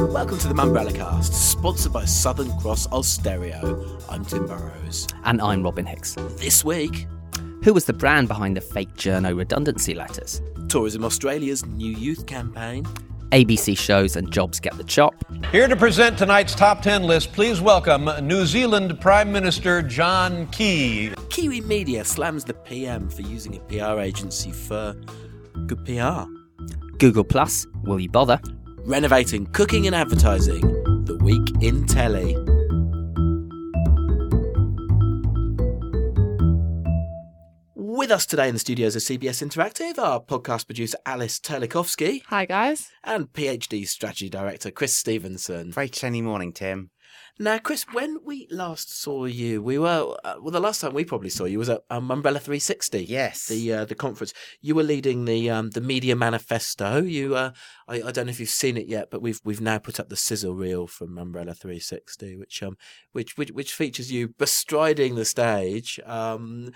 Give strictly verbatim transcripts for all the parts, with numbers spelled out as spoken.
Welcome to the Mumbrella Cast, sponsored by Southern Cross Ulsterio. I'm Tim Burrows. And I'm Robin Hicks. This week, who was the brand behind the fake journo redundancy letters? Tourism Australia's new youth campaign. A B C shows and jobs get the chop. Here to present tonight's top ten list, please welcome New Zealand Prime Minister John Key. Kiwi Media slams the P M for using a P R agency for good P R. Google Plus, will you bother? Renovating cooking and advertising, the week in telly. With us today in the studios of C B S Interactive, our podcast producer Alice Terlikovsky. Hi guys. And PhD strategy director Chris Stevenson. Very sunny morning, Tim. Now, Chris, when we last saw you, we were, uh, well, the last time we probably saw you was at um, Mumbrella three sixty. Yes. The uh, the conference. You were leading the um, the media manifesto. You, uh, I, I don't know if you've seen it yet, but we've we've now put up the sizzle reel from Mumbrella three sixty, which um which which, which features you bestriding the stage. Um,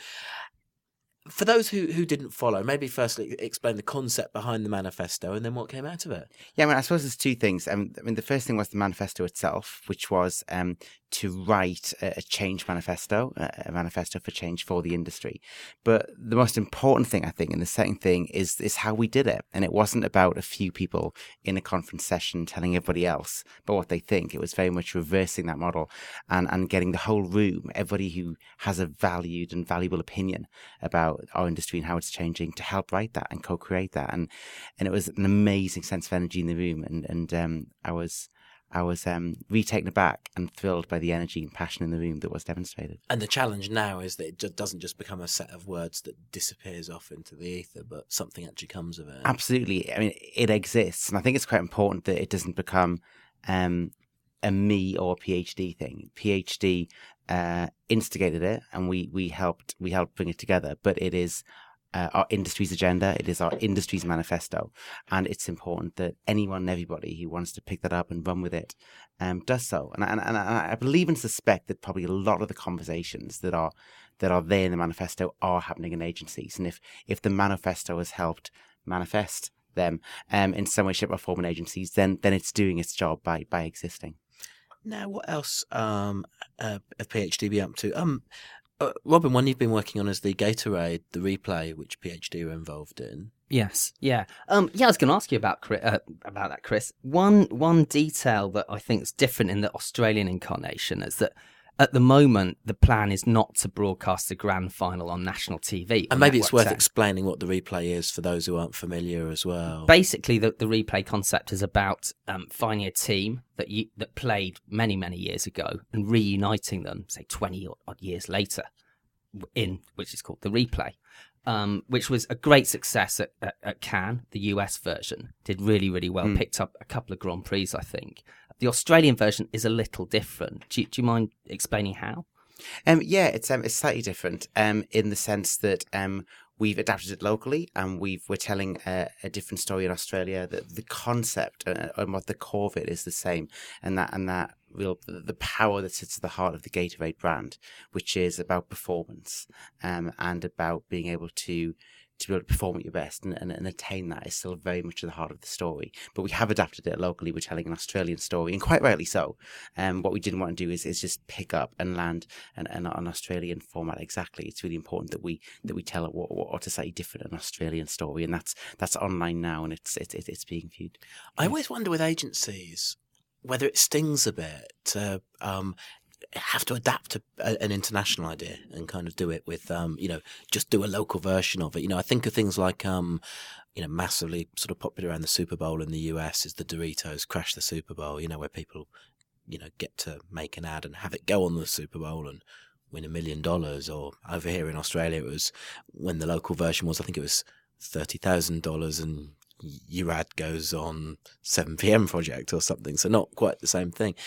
For those who, who didn't follow, maybe firstly explain the concept behind the manifesto and then what came out of it. Yeah, I mean, I suppose there's two things. Um, I mean, the first thing was the manifesto itself, which was um, to write a, a change manifesto, a manifesto for change for the industry. But the most important thing, I think, and the second thing is is how we did it. And it wasn't about a few people in a conference session telling everybody else about what they think. It was very much reversing that model and, and getting the whole room, everybody who has a valued and valuable opinion about our industry and how it's changing, to help write that and co-create that. And and it was an amazing sense of energy in the room. And, and um, I was... I was um, really taken aback and thrilled by the energy and passion in the room that was demonstrated. And the challenge now is that it just doesn't just become a set of words that disappears off into the ether, but something actually comes of it. Absolutely. I mean, it exists. And I think it's quite important that it doesn't become um, a me or a PhD thing. PhD uh, instigated it and we, we helped we helped bring it together. But it is Uh, our industry's agenda, it is our industry's manifesto, and it's important that anyone and everybody who wants to pick that up and run with it um, does so. And, and, and I believe and suspect that probably a lot of the conversations that are that are there in the manifesto are happening in agencies, and if, if the manifesto has helped manifest them um, in some way, shape or form in agencies, then then it's doing its job by by existing. Now, what else um, uh, a PhD be up to? Um. Uh, Robin, one you've been working on is the Gatorade, the replay, which PhD were involved in. Yes, yeah, um, yeah. I was going to ask you about uh, about that, Chris. One one detail that I think is different in the Australian incarnation is that at the moment the plan is not to broadcast the grand final on national T V. And maybe it's worth explaining what the replay is for those who aren't familiar as well. Basically, the, the replay concept is about um, finding a team that you, that played many many years ago and reuniting them, say twenty odd years later, in which is called the replay. Um, which was a great success at, at, at Cannes. The U S version did really, really well, mm. picked up a couple of Grand Prix, I think. The Australian version is a little different. Do you, do you mind explaining how? Um, yeah, it's um, it's slightly different um, in the sense that um, we've adapted it locally and we've, we're telling a, a different story in Australia. The, the concept uh, and what the core of it is the same, and that and that real the power that sits at the heart of the Gatorade brand, which is about performance um, and about being able to to be able to perform at your best and, and, and attain that is still very much at the heart of the story. But we have adapted it locally. We're telling an Australian story, and quite rightly so. Um, what we didn't want to do is, is just pick up and land an, an, an Australian format exactly. It's really important that we that we tell it what, what's a slightly different an Australian story, and that's that's online now, and it's it's it's being viewed. I always wonder with agencies whether it stings a bit to um, have to adapt to a, an international idea and kind of do it with, um, you know, just do a local version of it. You know, I think of things like, um, you know, massively sort of popular around the Super Bowl in the U S is the Doritos Crash the Super Bowl, you know, where people, you know, get to make an ad and have it go on the Super Bowl and win a million dollars. Or over here in Australia, it was when the local version was, I think it was thirty thousand dollars and your ad goes on seven p.m. project or something. So not quite the same thing.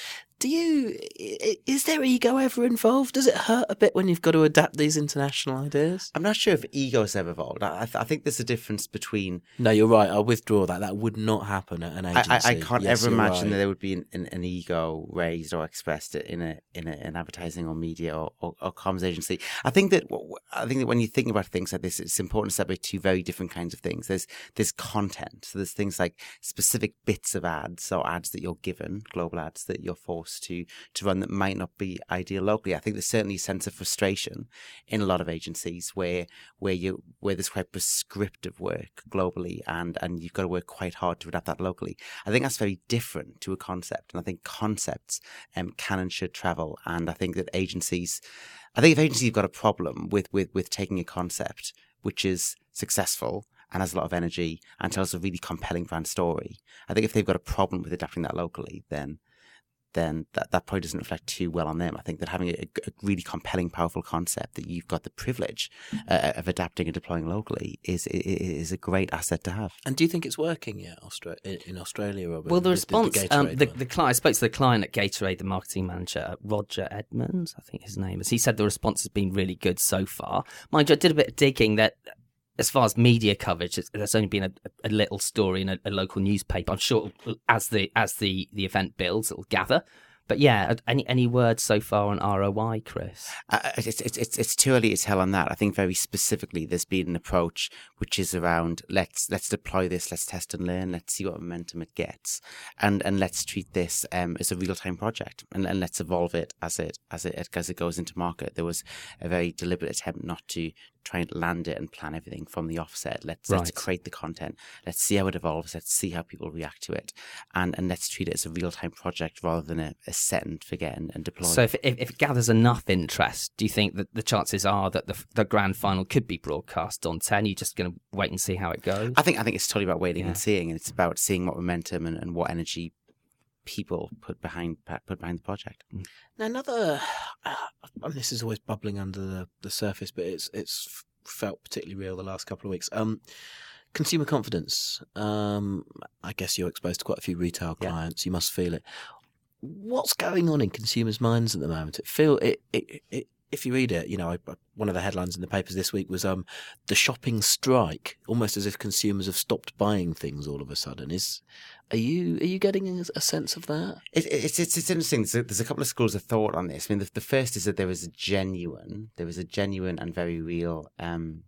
Do you, i- is there ego ever involved? Does it hurt a bit when you've got to adapt these international ideas? I'm not sure if ego's ever involved. I, I, th- I think there's a difference between. No, you're right. I'll withdraw that. That would not happen at an I, agency. I, I can't Yes, ever you're imagine right. that there would be an, an, an ego raised or expressed in a in a, an advertising or media or, or, or comms agency. I think that I think that when you think about things like this, it's important to separate two very different kinds of things. There's there's content. So there's things like specific bits of ads or ads that you're given, global ads that you're forced to to run that might not be ideal locally. I think there's certainly a sense of frustration in a lot of agencies where where you where there's quite prescriptive work globally and and you've got to work quite hard to adapt that locally. I think that's very different to a concept, and I think concepts um, can and should travel. And I think that agencies, I think if agencies have got a problem with with with taking a concept which is successful and has a lot of energy and tells a really compelling brand story, I think if they've got a problem with adapting that locally, then then that, that probably doesn't reflect too well on them. I think that having a, a really compelling, powerful concept that you've got the privilege uh, of adapting and deploying locally is, is is a great asset to have. And do you think it's working yet Austra- in Australia, Robin? Well, the with response, the, um, Gatorade the, one? the client, I spoke to the client at Gatorade, the marketing manager, Roger Edmonds, I think his name is. He said the response has been really good so far. Mind you, I did a bit of digging that as far as media coverage, it's, there's only been a, a little story in a, a local newspaper. I'm sure as the as the, the event builds, it'll gather. But yeah, any any words so far on R O I, Chris? Uh, it's, it's it's it's too early to tell on that. I think very specifically, there's been an approach which is around let's let's deploy this, let's test and learn, let's see what momentum it gets, and and let's treat this um, as a real time project, and, and let's evolve it as it as it as it goes into market. There was a very deliberate attempt not to try and land it and plan everything from the offset. Let's Right. let's create the content. Let's see how it evolves. Let's see how people react to it, and and let's treat it as a real time project rather than a, a set and forget and, and deploy. So if, if if it gathers enough interest, do you think that the chances are that the the grand final could be broadcast on ten? You're just going to wait and see how it goes? I think I think it's totally about waiting Yeah. and seeing, and it's about seeing what momentum and, and what energy people put behind put behind the project. Now, another, uh, I mean, this is always bubbling under the, the surface, but it's it's felt particularly real the last couple of weeks. Um, consumer confidence. Um, I guess you're exposed to quite a few retail Yeah. clients. You must feel it. What's going on in consumers' minds at the moment? It feel it. it, it if you read it, you know, I, one of the headlines in the papers this week was um, the shopping strike, almost as if consumers have stopped buying things all of a sudden. Is are you are you getting a, a sense of that? It, it's it's it's interesting. There's a, there's a couple of schools of thought on this. I mean, the, the first is that there is a genuine, there is a genuine and very real um,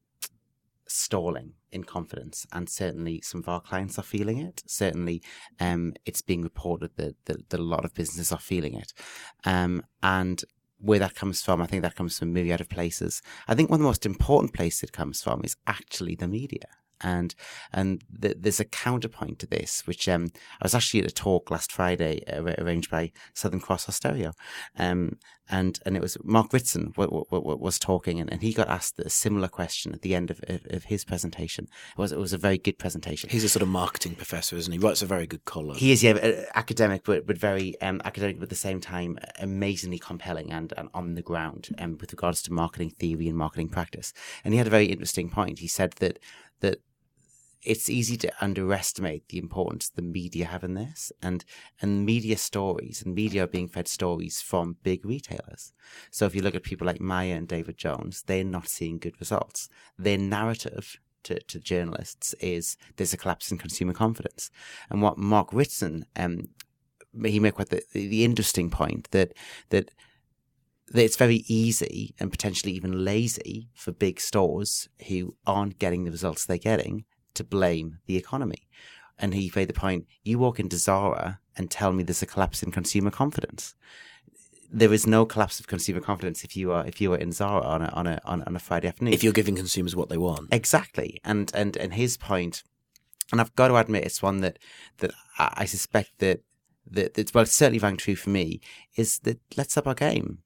stalling in confidence, and certainly some of our clients are feeling it. Certainly, um, it's being reported that, that that a lot of businesses are feeling it, um, and where that comes from, I think that comes from a myriad of places. I think one of the most important places it comes from is actually the media. And and th- there's a counterpoint to this, which um, I was actually at a talk last Friday uh, arranged by Southern Cross Austereo, um, and and it was Mark Ritson w- w- w- was talking, and, and he got asked a similar question at the end of, of, of his presentation. It was it was a very good presentation. He's a sort of marketing professor, isn't he? Writes a very good column. He is, yeah, uh, academic, but but very um, academic, but at the same time amazingly compelling and, and on the ground um, with regards to marketing theory and marketing practice. And he had a very interesting point. He said that that it's easy to underestimate the importance the media have in this, and and media stories and media are being fed stories from big retailers. So if you look at people like Maya and David Jones, they're not seeing good results. Their narrative to, to journalists is there's a collapse in consumer confidence. And what Mark Ritson, um, he made quite the, the interesting point that that that it's very easy and potentially even lazy for big stores who aren't getting the results they're getting to blame the economy. And he made the point, you walk into Zara and tell me there's a collapse in consumer confidence. There is no collapse of consumer confidence if you are if you are in Zara on a on a on, on a Friday afternoon. If you're giving consumers what they want. Exactly. And and and his point, and I've got to admit it's one that that I suspect that that it's well, it's certainly rang true for me, is that let's up our game.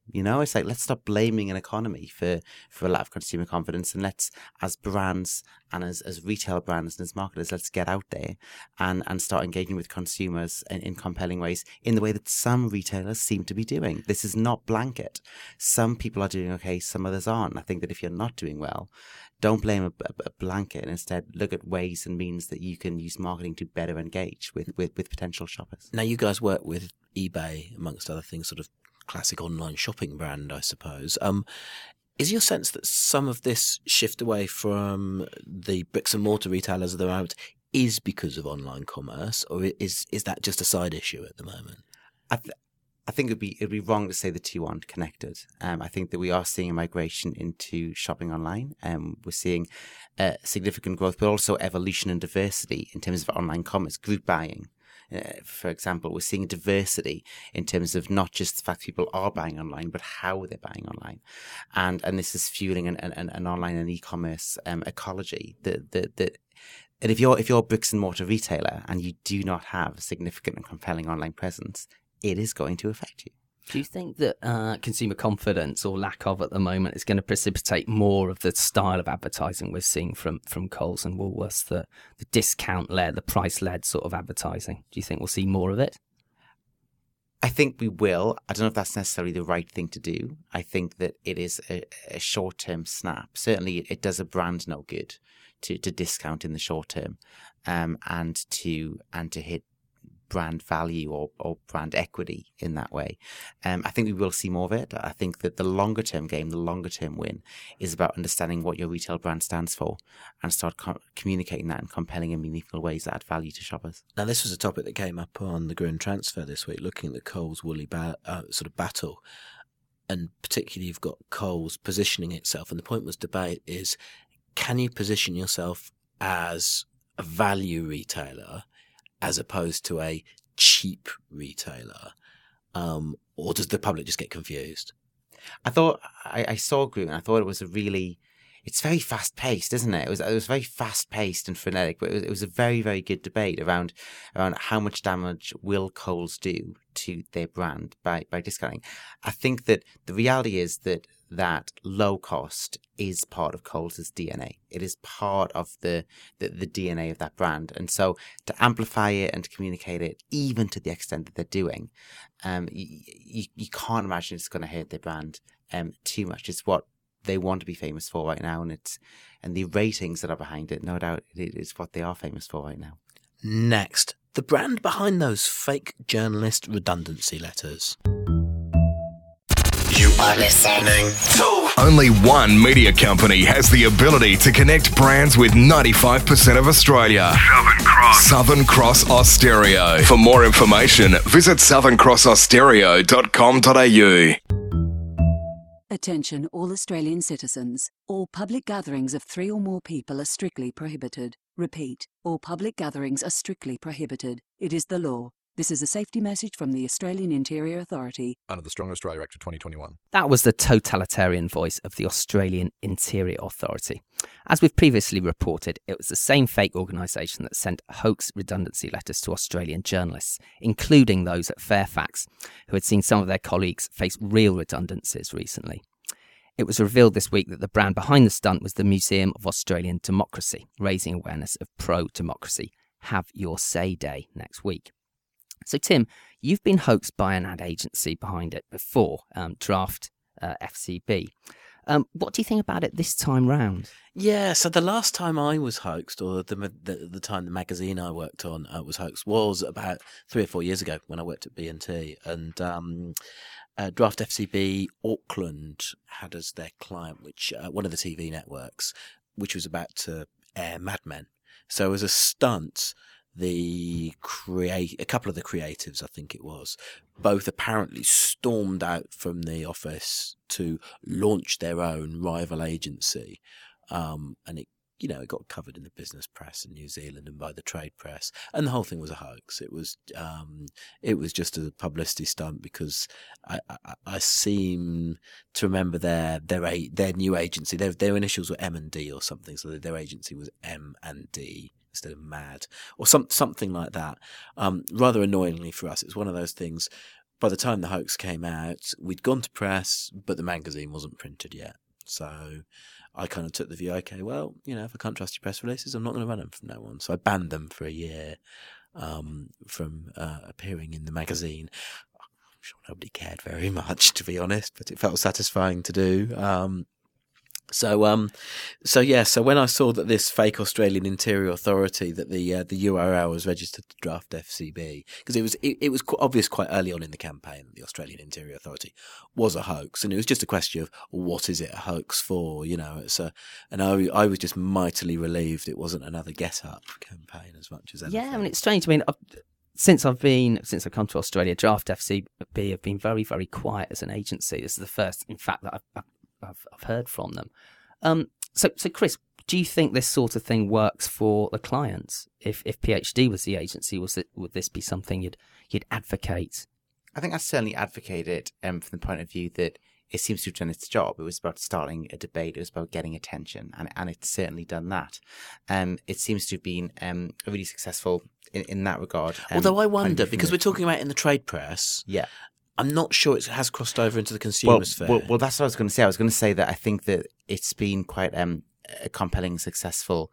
You know, it's like, let's stop blaming an economy for, for a lack of consumer confidence, and let's, as brands and as, as retail brands and as marketers, let's get out there and, and start engaging with consumers in, in compelling ways in the way that some retailers seem to be doing. This is not blanket. Some people are doing okay, some others aren't. I think that if you're not doing well, don't blame a, a, a blanket, and instead look at ways and means that you can use marketing to better engage with, with, with potential shoppers. Now, you guys work with eBay, amongst other things, sort of classic online shopping brand, I suppose. Um, is your sense that some of this shift away from the bricks and mortar retailers of the moment is because of online commerce, or is is that just a side issue at the moment? I, th- I think it'd be it'd be wrong to say the two aren't connected. Um, I think that we are seeing a migration into shopping online. Um, we're seeing uh, significant growth, but also evolution and diversity in terms of online commerce, group buying. Uh, for example, we're seeing diversity in terms of not just the fact people are buying online, but how they're buying online, and and this is fueling an an, an online and e-commerce um, ecology. That that that, and if you're if you're a bricks and mortar retailer and you do not have a significant and compelling online presence, it is going to affect you. Do you think that uh, consumer confidence, or lack of at the moment, is going to precipitate more of the style of advertising we're seeing from, from Coles and Woolworths, the, the discount-led, the price-led sort of advertising? Do you think we'll see more of it? I think we will. I don't know if that's necessarily the right thing to do. I think that it is a, a short-term snap. Certainly, it does a brand no good to, to discount in the short term, um, and to and to hit brand value or, or brand equity in that way. Um, I think we will see more of it. I think that the longer term game, the longer term win, is about understanding what your retail brand stands for and start co- communicating that in compelling and meaningful ways that add value to shoppers. Now, this was a topic that came up on the Gruen Transfer this week, looking at the Coles Woolly ba- uh, sort of battle. And particularly, you've got Coles positioning itself. And the point was debate is, can you position yourself as a value retailer as opposed to a cheap retailer, um, or does the public just get confused? I thought I, I saw Gruen. I thought it was a really, it's very fast paced, isn't it? It was it was very fast paced and frenetic, but it was, it was a very very good debate around around how much damage will Coles do to their brand by by discounting. I think that the reality is that that low cost is part of Coles' D N A. It is part of the, the, the D N A of that brand. And so to amplify it and to communicate it, even to the extent that they're doing, um, you, you, you can't imagine it's going to hurt their brand um, too much. It's what they want to be famous for right now. And it's and the ratings that are behind it, no doubt, it is what they are famous for right now. Next, the brand behind those fake journalist redundancy letters. You are listening to... Only one media company has the ability to connect brands with ninety-five percent of Australia. Southern Cross. Southern Cross Austereo. For more information, visit southern cross austereo dot com dot a u. Attention all Australian citizens. All public gatherings of three or more people are strictly prohibited. Repeat, all public gatherings are strictly prohibited. It is the law. This is a safety message from the Australian Interior Authority. Under the Strong Australia Act of twenty twenty-one. That was the totalitarian voice of the Australian Interior Authority. As we've previously reported, it was the same fake organisation that sent hoax redundancy letters to Australian journalists, including those at Fairfax, who had seen some of their colleagues face real redundancies recently. It was revealed this week that the brand behind the stunt was the Museum of Australian Democracy, raising awareness of pro-democracy. Have Your Say Day next week. So, Tim, you've been hoaxed by an ad agency behind it before, um, Draft uh, F C B. Um, what do you think about it this time round? Yeah, so the last time I was hoaxed, or the the, the time the magazine I worked on uh, was hoaxed, was about three or four years ago when I worked at B and T. And um, uh, Draft F C B Auckland had as their client, which uh, one of the T V networks, which was about to air Mad Men. So as a stunt, the create a couple of the creatives, I think it was, both apparently stormed out from the office to launch their own rival agency, um, and it, you know, it got covered in the business press in New Zealand and by the trade press, and the whole thing was a hoax. It was, um, it was just a publicity stunt because I, I, I seem to remember their their a, their new agency. Their their initials were M and D or something, so their agency was M and D. Instead of Mad, or some something like that. Um, rather annoyingly for us, it's one of those things. by the time the hoax came out, we'd gone to press, but the magazine wasn't printed yet. So I kind of took the view, okay, well, you know, if I can't trust your press releases, I'm not going to run them from now on. So I banned them for a year um, from uh, appearing in the magazine. I'm sure nobody cared very much, to be honest, but it felt satisfying to do. Um, So, um, so yeah. So when I saw that this fake Australian Interior Authority, that the uh, the U R L was registered to draft F C B, because it was it, it was obvious quite early on in the campaign that the Australian Interior Authority was a hoax, and it was just a question of what is it a hoax for? You know, it's a, and I I was just mightily relieved it wasn't another Get Up campaign as much as anything. Yeah, I mean it's strange. I mean. I've, Since I've been, since I've come to Australia, Draft F C B have been very, very quiet as an agency. This is the first, in fact, that I've, I've, I've heard from them. Um, so, so Chris, do you think this sort of thing works for the clients? If if PhD was the agency, was it, would this be something you'd you'd advocate? I think I certainly advocate it um, from the point of view that it seems to have done its job. It was about starting a debate. It was about getting attention, and, and it's certainly done that. Um, it seems to have been um, really successful in, in that regard. Um, Although I wonder, because we're talking about in the trade press, yeah, I'm not sure it has crossed over into the consumer well, sphere. Well, well, that's what I was going to say. I was going to say that I think that it's been quite um, a compelling, successful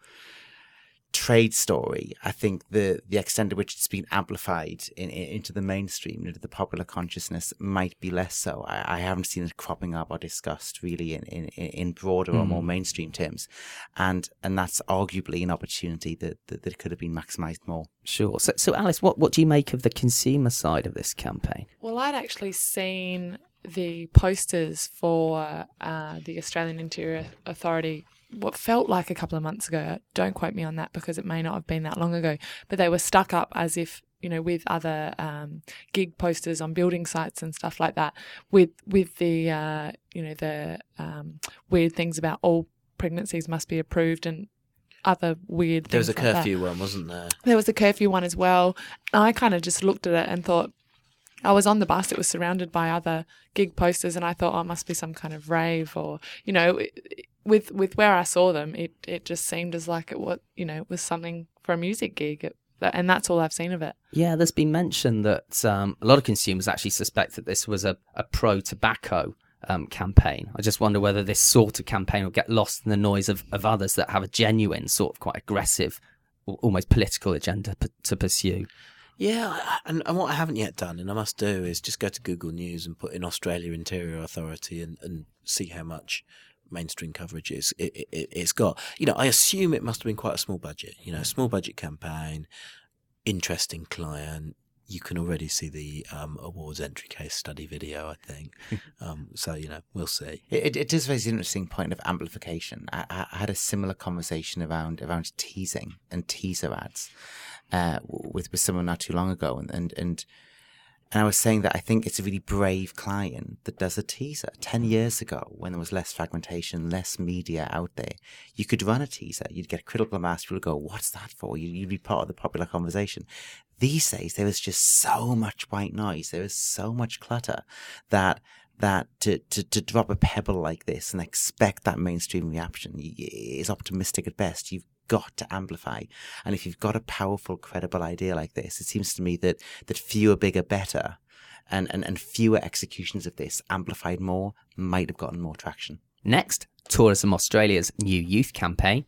trade story. I think the the extent to which it's been amplified in, in, into the mainstream, into the popular consciousness, might be less so. I, I haven't seen it cropping up or discussed really in, in, in broader mm. or more mainstream terms, and and that's arguably an opportunity that that, that could have been maximised more. Sure. So, so Alice, what, what do you make of the consumer side of this campaign? Well, I'd actually seen the posters for uh, the Australian Interior Authority what felt like a couple of months ago. Don't quote me on that because it may not have been that long ago, but they were stuck up as if, you know, with other um, gig posters on building sites and stuff like that, with with the, uh, you know, the um, weird things about all pregnancies must be approved and other weird things. There was a like curfew that. one, wasn't there? There was a curfew one as well. I kind of just looked at it and thought, I was on the bus, it was surrounded by other gig posters, and I thought, oh, it must be some kind of rave, or, you know, with with where I saw them, it, it just seemed as like it was, you know, it was something for a music gig, it, and that's all I've seen of it. Yeah, there's been mention that um, a lot of consumers actually suspect that this was a, a pro-tobacco um, campaign. I just wonder whether this sort of campaign will get lost in the noise of, of others that have a genuine, sort of quite aggressive, almost political agenda p- to pursue. Yeah, and, and what I haven't yet done, and I must do, is just go to Google News and put in Australia Interior Authority and, and see how much mainstream coverage it's, it, it, it's got. You know, I assume it must have been quite a small budget. You know, small budget campaign, interesting client. You can already see the um, awards entry case study video, I think. um, so, you know, we'll see. It, it is a very interesting point of amplification. I, I had a similar conversation around around teasing and teaser ads. Uh, with with someone not too long ago, and, and and and I was saying that I think it's a really brave client that does a teaser. Ten years ago, when there was less fragmentation, less media out there, you could run a teaser. You'd get critical mass. People would go, "What's that for?" You'd be part of the popular conversation. These days, there is just so much white noise. There is so much clutter that that to, to, to drop a pebble like this and expect that mainstream reaction is optimistic at best. You've got to amplify. And if you've got a powerful, credible idea like this, it seems to me that that fewer, bigger, better, and, and, and fewer executions of this amplified more might have gotten more traction. Next, Tourism Australia's new youth campaign.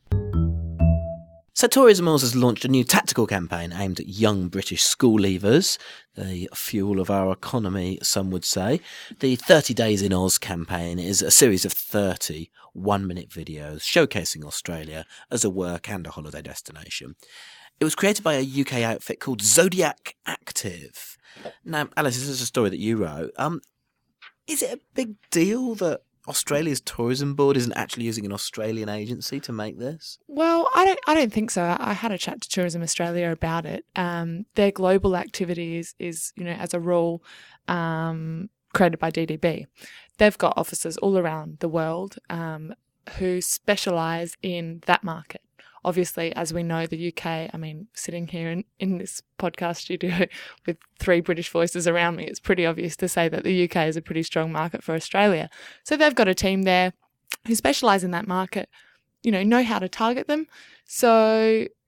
So Tourism Aus has launched a new tactical campaign aimed at young British school leavers, the fuel of our economy, some would say. The thirty Days in Oz campaign is a series of thirty one-minute videos showcasing Australia as a work and a holiday destination. It was created by a U K outfit called Zodiac Active. Now, Alice, this is a story that you wrote. Um, is it a big deal that Australia's tourism board isn't actually using an Australian agency to make this? Well, I don't. I don't think so. I had a chat to Tourism Australia about it. Um, their global activity is, is, you know, as a rule, um, created by D D B. They've got offices all around the world um, who specialise in that market. Obviously, as we know, the U K, I mean, sitting here in, in this podcast studio with three British voices around me, it's pretty obvious to say that the U K is a pretty strong market for Australia. So they've got a team there who specialise in that market, you know, know how to target them. So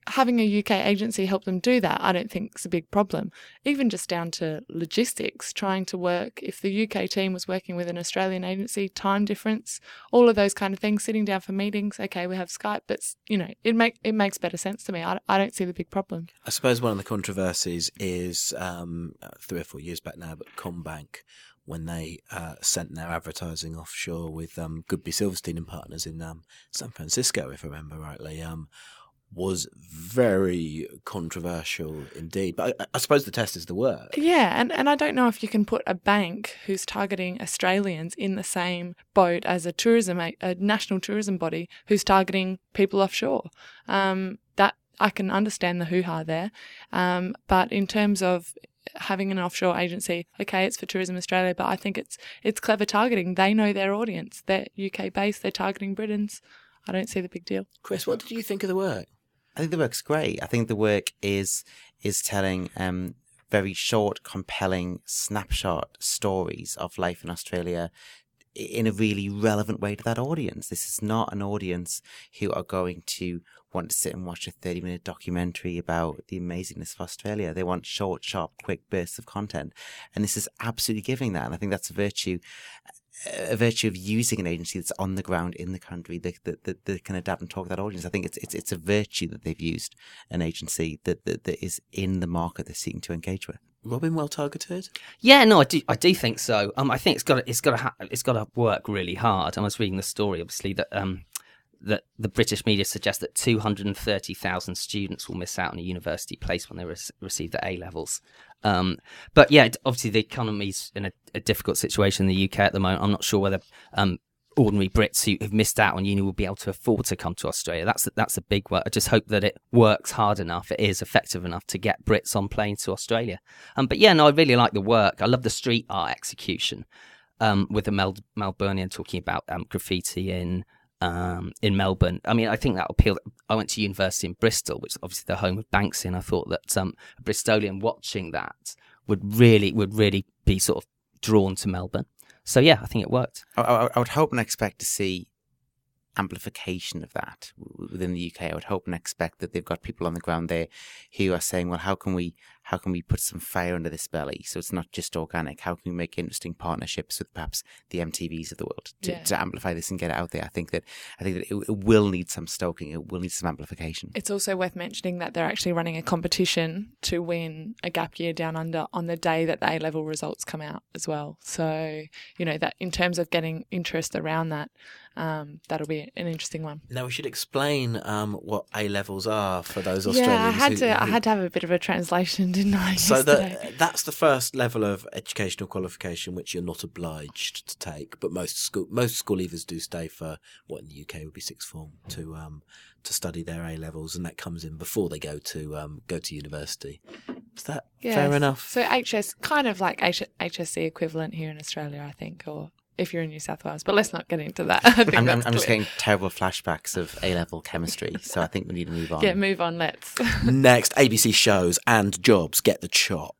having a U K agency help them do that, I don't think is a big problem. Even just down to logistics, trying to work, if the U K team was working with an Australian agency, time difference, all of those kind of things, sitting down for meetings, okay, we have Skype, but, you know, it make it makes better sense to me. I, I don't see the big problem. I suppose one of the controversies is um, three or four years back now, but Combank, when they uh, sent their advertising offshore with um, Goodby Silverstein and Partners in um, San Francisco, if I remember rightly, um, was very controversial indeed. But I, I suppose the test is the work. Yeah, and, and I don't know if you can put a bank who's targeting Australians in the same boat as a tourism, a, a national tourism body who's targeting people offshore. Um, that I can understand the hoo-ha there. Um, but in terms of having an offshore agency, okay, it's for Tourism Australia, but I think it's it's clever targeting. They know their audience. They're U K based. They're targeting Britons. I don't see the big deal. Chris, what did you think of the work? I think the work's great. I think the work is is telling um, very short, compelling snapshot stories of life in Australia in a really relevant way to that audience. This is not an audience who are going to want to sit and watch a thirty-minute documentary about the amazingness of Australia. They want short, sharp, quick bursts of content. And this is absolutely giving that. And I think that's a virtue a virtue of using an agency that's on the ground in the country that, that, that, that can adapt and talk to that audience. I think it's it's it's a virtue that they've used an agency that, that, that is in the market they're seeking to engage with. Robin, well targeted? Yeah, no, I do. I do think so. Um, I think it's got to, it's got to ha- it's got to work really hard. I was reading the story, obviously, that um, that the British media suggests that two hundred thirty thousand students will miss out on a university place when they re- receive their A levels. Um, but yeah, obviously the economy's in a, a difficult situation in the U K at the moment. I'm not sure whether um, ordinary Brits who have missed out on uni will be able to afford to come to Australia. That's that's a big work. I just hope that it works hard enough, it is effective enough to get Brits on planes to Australia. Um, but yeah, no, I really like the work. I love the street art execution um, with the Mel- Melburnian talking about um, graffiti in um, in Melbourne. I mean, I think that appealed. I went to university in Bristol, which is obviously the home of Banksy, and I thought that um, a Bristolian watching that would really would really be sort of drawn to Melbourne. So yeah, I think it worked. I, I, I would hope and expect to see amplification of that within the U K. I would hope and expect that they've got people on the ground there who are saying, well, how can we how can we put some fire under this belly so it's not just organic? How can we make interesting partnerships with perhaps the M T Vs of the world to, yeah. to amplify this and get it out there? I think that I think that it, it will need some stoking. It will need some amplification. It's also worth mentioning that they're actually running a competition to win a gap year down under on the day that the A-level results come out as well. So, you know, that in terms of getting interest around that, um, that'll be an interesting one. Now we should explain um, what A-levels are for those Australians. Yeah, I had who, to. who... I had to have a bit of a translation, didn't I? So yesterday? that that's the first level of educational qualification which you're not obliged to take, but most school most school leavers do stay for what in the U K would be sixth form to um to study their A levels, and that comes in before they go to um go to university. Is that yes. fair enough? So H S, kind of like H- HSC equivalent here in Australia, I think, or if you're in New South Wales. But let's not get into that. I think I'm, that's I'm just clear. getting terrible flashbacks of A-level chemistry, so I think we need to move on. Yeah, move on, let's. Next, A B C shows and jobs get the chop.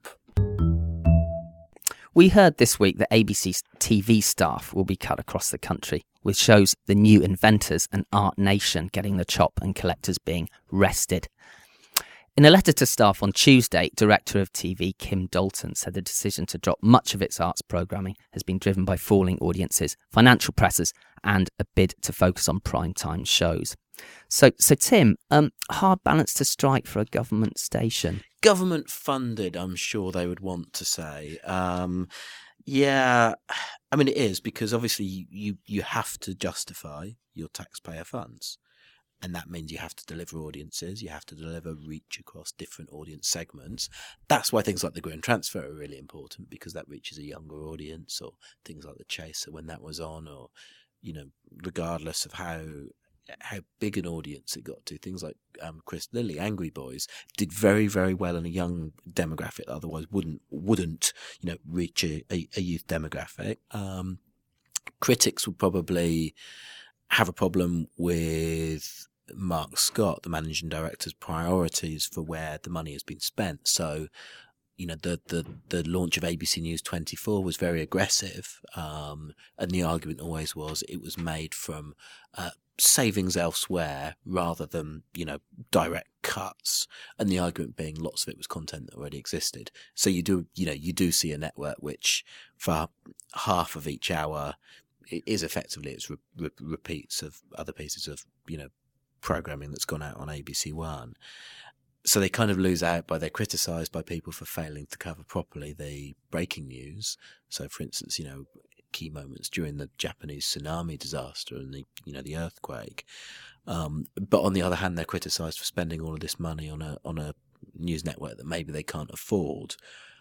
We heard this week that A B C's T V staff will be cut across the country, with shows The New Inventors and Art Nation getting the chop and collectors being rested. In a letter to staff on Tuesday, Director of T V Kim Dalton said the decision to drop much of its arts programming has been driven by falling audiences, financial pressures, and a bid to focus on prime-time shows. So, so Tim, um, hard balance to strike for a government station. Government funded, I'm sure they would want to say. Um, yeah, I mean, it is because obviously you, you, you have to justify your taxpayer funds. And that means you have to deliver audiences, you have to deliver reach across different audience segments. That's why things like the Green Transfer are really important, because that reaches a younger audience, or things like The Chaser when that was on, or, you know, regardless of how how big an audience it got to. Things like um, Chris Lilly, Angry Boys, did very, very well in a young demographic that otherwise wouldn't, wouldn't you know, reach a, a, a youth demographic. Um, critics would probably have a problem with Mark Scott, the managing director's priorities for where the money has been spent. So, you know, the the, the launch of A B C News twenty-four was very aggressive, um, and the argument always was it was made from uh, savings elsewhere rather than, you know, direct cuts, and the argument being lots of it was content that already existed. So you do, you know, you do see a network which for half of each hour is effectively its re- re- repeats of other pieces of, you know, programming that's gone out on A B C One. So they kind of lose out by they're criticised by people for failing to cover properly the breaking news. So, for instance, you know, key moments during the Japanese tsunami disaster and the, you know, the earthquake. Um, but on the other hand, they're criticised for spending all of this money on a on a news network that maybe they can't afford.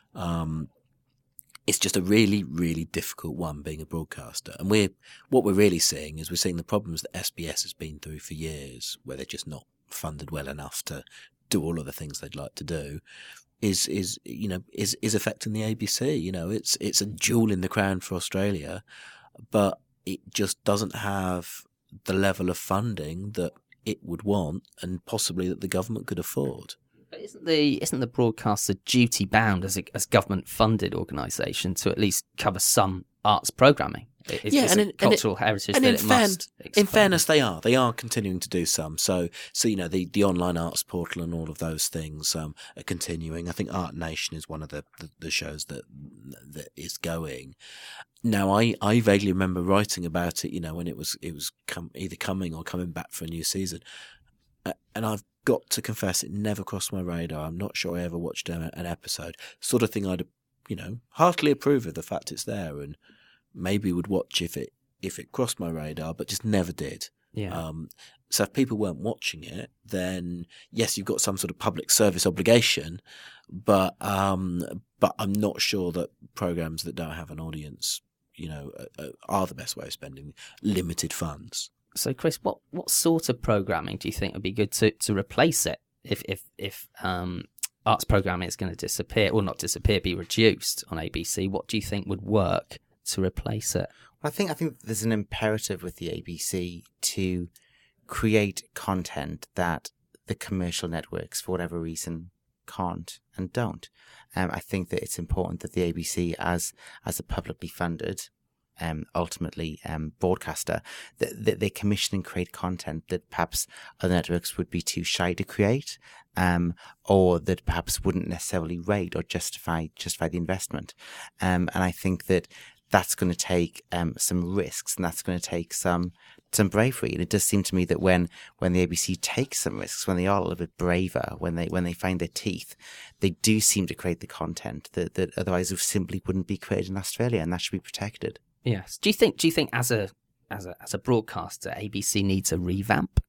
Um, it's just a really, really difficult one being a broadcaster. And we're what we're really seeing is we're seeing the problems that S B S has been through for years, where they're just not funded well enough to do all of the things they'd like to do. Is is you know is is affecting the A B C. You know, it's it's a jewel in the crown for Australia, but it just doesn't have the level of funding that it would want, and possibly that the government could afford. But isn't the isn't the broadcaster duty bound as a as government funded organisation to at least cover some arts programming? It's, yeah, it's and a in, cultural and heritage and that in, it fair, must in explain. fairness, they are. They are continuing to do some. So, so you know, the, the online arts portal and all of those things um, are continuing. I think Art Nation is one of the, the, the shows that that is going. Now, I, I vaguely remember writing about it, you know, when it was it was come, either coming or coming back for a new season. Uh, and I've got to confess, it never crossed my radar. I'm not sure I ever watched an, an episode. Sort of thing I'd, you know, heartily approve of the fact it's there and maybe would watch if it if it crossed my radar, but just never did. Yeah. Um, so if people weren't watching it, then yes, you've got some sort of public service obligation, but um, but I'm not sure that programs that don't have an audience, you know, uh, are the best way of spending limited funds. So, Chris, what, what sort of programming do you think would be good to, to replace it if if if um, arts programming is going to disappear, or not disappear, be reduced on A B C? What do you think would work to replace it? I think I think there's an imperative with the A B C to create content that the commercial networks, for whatever reason, can't and don't. Um, I think that it's important that the A B C, as as a publicly funded, um, ultimately um, broadcaster, that, that they commission and create content that perhaps other networks would be too shy to create, um, or that perhaps wouldn't necessarily rate or justify justify the investment. Um, and I think that that's going to take um, some risks, and that's going to take some some bravery. And it does seem to me that when, when the A B C takes some risks, when they are a little bit braver, when they when they find their teeth, they do seem to create the content that, that otherwise simply wouldn't be created in Australia, and that should be protected. Yes. Do you think? Do you think as a as a as a broadcaster, A B C needs a revamp?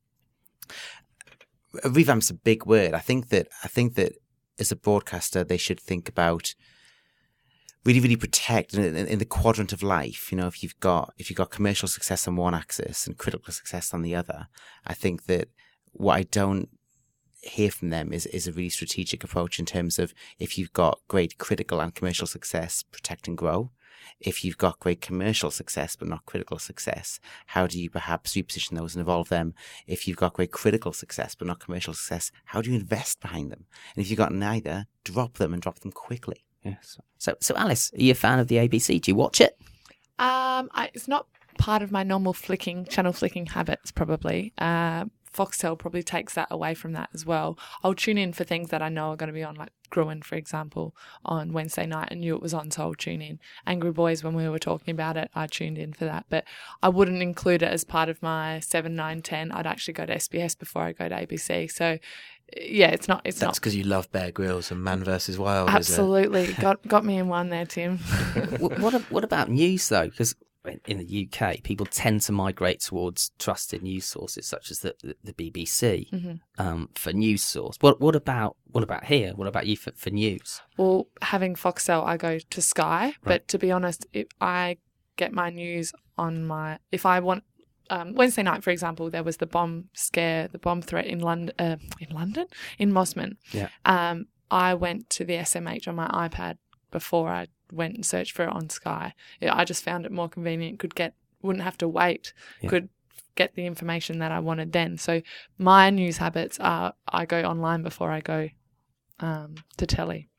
A revamp's a big word. I think that I think that as a broadcaster, they should think about really, really protect in, in, in the quadrant of life. You know, if you've got if you've got commercial success on one axis and critical success on the other, I think that what I don't hear from them is is a really strategic approach in terms of, if you've got great critical and commercial success, protect and grow. If you've got great commercial success but not critical success, how do you perhaps reposition those and evolve them? If you've got great critical success but not commercial success, how do you invest behind them? And if you've got neither, drop them and drop them quickly. Yes. So, so Alice, are you a fan of the A B C? Do you watch it? Um, I, it's not part of my normal flicking, channel flicking habits, probably. Uh, Foxtel probably takes that away from that as well. I'll tune in for things that I know are going to be on, like Gruen, for example, on Wednesday night. I knew it was on, so I'll tune in. Angry Boys, when we were talking about it, I tuned in for that. But I wouldn't include it as part of my seven, nine, ten. I'd actually go to S B S before I go to A B C. So, yeah, it's not. It's That's not. because you love Bear Grylls and Man versus Wild. Absolutely, got got me in one there, Tim. what, what what about news though? Because in the U K, people tend to migrate towards trusted news sources such as the the, the B B C mm-hmm. um, for news source. What what about what about here? What about you for, for news? Well, having Foxtel, I go to Sky. Right. But to be honest, if I get my news on my if I want. Um, Wednesday night, for example, there was the bomb scare, the bomb threat in London, uh, in London, in Mosman. Yeah. Um, I went to the S M H on my iPad before I went and searched for it on Sky. Yeah, I just found it more convenient. Could get, wouldn't have to wait. Yeah. Could get the information that I wanted then. So my news habits are: I go online before I go um, to telly.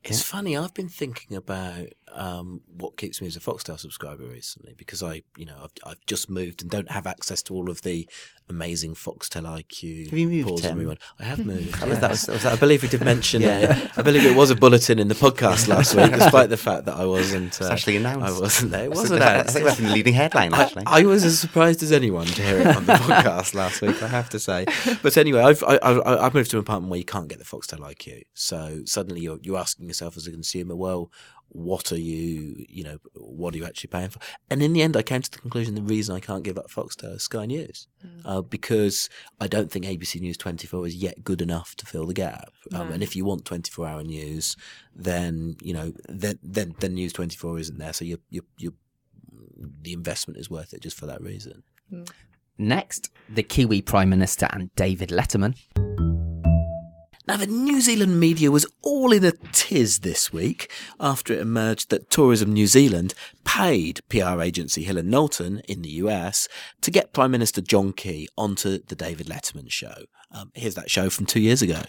It's funny. I've been thinking about um, what keeps me as a Foxtel subscriber recently because I, you know, I've, I've just moved and don't have access to all of the amazing Foxtel I Q. Have you moved, pause Tim? and rewind. I have moved. That was- yes. that was- was I believe we did mention. Yeah. uh, I believe it was a bulletin in the podcast last week, despite the fact that I wasn't. Uh, It's actually announced. I wasn't there. It was I announced. think that's been the leading headline, I- actually. I, was as surprised as anyone to hear it on the podcast last week, I have to say. But anyway, I've I, I, I've moved to an apartment where you can't get the Foxtel I Q. So suddenly you're you're asking yourself as a consumer, well, what are you, you know, what are you actually paying for? And in the end, I came to the conclusion the reason I can't give up Foxtel is Sky News, mm. uh, because I don't think A B C News twenty-four is yet good enough to fill the gap. Um, No. And if you want twenty-four hour news, then you know, then then, then News twenty-four isn't there. So you you you the investment is worth it just for that reason. Mm. Next, the Kiwi Prime Minister and David Letterman. Now, the New Zealand media was all in a tiz this week after it emerged that Tourism New Zealand paid P R agency Hill and Knowlton in the U S to get Prime Minister John Key onto the David Letterman show. Um, here's that show from two years ago.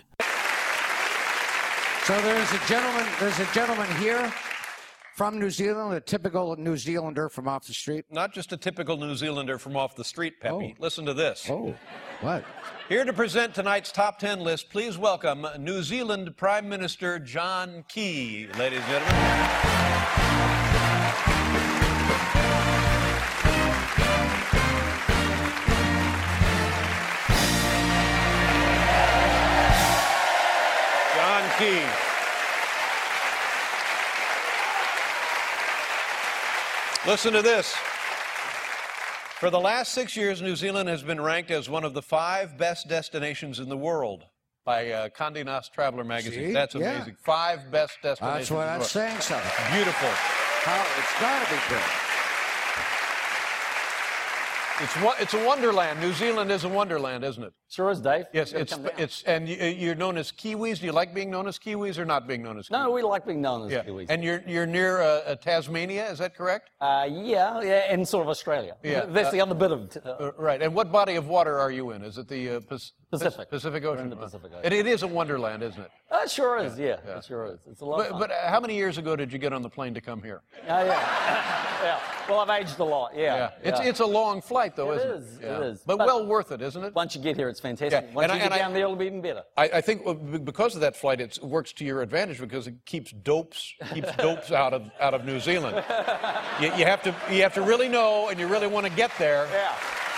So there's a gentleman, there's a gentleman here from New Zealand, a typical New Zealander from off the street. Not just a typical New Zealander from off the street, Peppy. Listen to this. Oh, what? Here to present tonight's top ten list, please welcome New Zealand Prime Minister John Key, ladies and gentlemen. John Key. Listen to this. For the last six years, New Zealand has been ranked as one of the five best destinations in the world by uh, Condé Nast Traveler magazine. See? That's Yeah. amazing. Five best destinations That's what in the I'm world. saying, something. Beautiful. How, it's got to be good. It's wo- it's a wonderland. New Zealand is a wonderland, isn't it? Sure is, Dave. Yes, Gotta it's come down. it's and you, you're known as Kiwis. Do you like being known as Kiwis or not being known as Kiwis? No, we like being known as Yeah, Kiwis. and you're you're near uh, uh, Tasmania. Is that correct? Uh, yeah, yeah, and sort of Australia. Yeah, That's uh, the other bit of uh, Uh, right. And what body of water are you in? Is it the uh, Pac- Pacific. Pacific We're Ocean. in the Pacific Ocean. It, it is a wonderland, isn't it? Uh, it sure is, yeah, yeah. it sure is. It's a lot But, of fun. but uh, how many years ago did you get on the plane to come here? Uh, yeah. yeah. Well, I've aged a lot, yeah. Yeah. It's yeah. it's a long flight, though, It isn't is, it? it Yeah. is. But, But- well worth it, isn't it? Once you get here, it's fantastic. Yeah, Once and you I- get and I- down there, it'll be even better. I, I think uh, b- because of that flight, it works to your advantage because it keeps dopes keeps dopes out of out of New Zealand. You, you have to you have to really know, and you really want to get there. Yeah.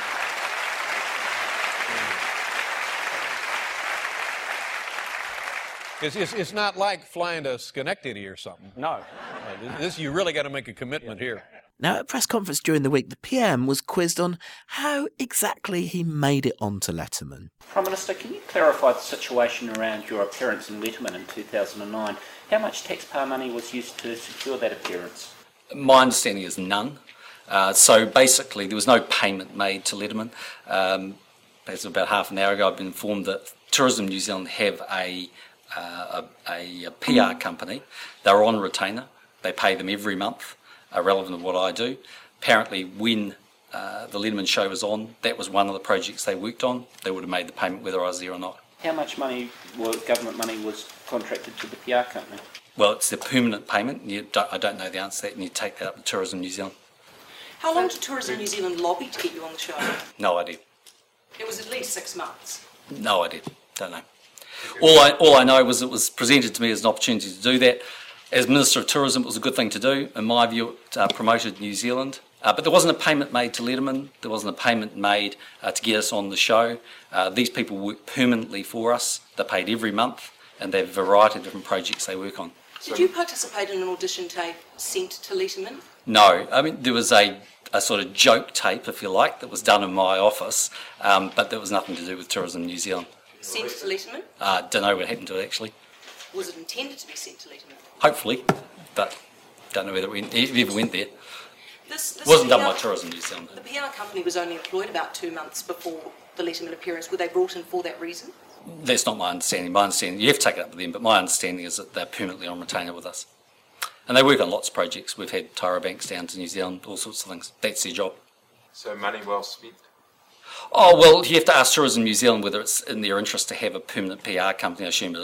It's, it's, it's not like flying to Schenectady or something. No. Uh, This you really got to make a commitment here. Now, at a press conference during the week, the P M was quizzed on how exactly he made it onto Letterman. Prime Minister, can you clarify the situation around your appearance in Letterman in two thousand nine? How much taxpayer money was used to secure that appearance? My understanding is none. Uh, so basically, there was no payment made to Letterman. Um, as of about half an hour ago, I've been informed that Tourism New Zealand have a, uh, a, a P R company. They're on retainer. They pay them every month, uh, relevant to what I do. Apparently, when uh, the Letterman show was on, that was one of the projects they worked on. They would have made the payment whether I was there or not. How much money, well, government money, was contracted to the P R company? Well, it's the permanent payment. You don't, I don't know the answer to that, and you take that up with Tourism New Zealand. How long did Tourism New Zealand lobby to get you on the show? No idea. It was at least six months. No idea. Don't know. All I, all I know was it was presented to me as an opportunity to do that. As Minister of Tourism, it was a good thing to do. In my view, it uh, promoted New Zealand. Uh, but there wasn't a payment made to Letterman. There wasn't a payment made uh, to get us on the show. Uh, these people work permanently for us. They're paid every month, and they have a variety of different projects they work on. Did you participate in an audition tape sent to Letterman? No, I mean, there was a, a sort of joke tape, if you like, that was done in my office, um, but there was nothing to do with Tourism New Zealand. Sent to Letterman? Uh, don't know what happened to it, actually. Was it intended to be sent to Letterman? Hopefully, but don't know whether it, went, it ever went there. This, this It wasn't done P R by Tourism New Zealand. The P R company was only employed about two months before the Letterman appearance. Were they brought in for that reason? That's not my understanding. My understanding, you have to take it up with them, but my understanding is that they're permanently on retainer with us. And they work on lots of projects. We've had Tyra Banks down to New Zealand, all sorts of things. That's their job. So money well spent? Oh, well, you have to ask Tourism New Zealand whether it's in their interest to have a permanent P R company. I assume it is.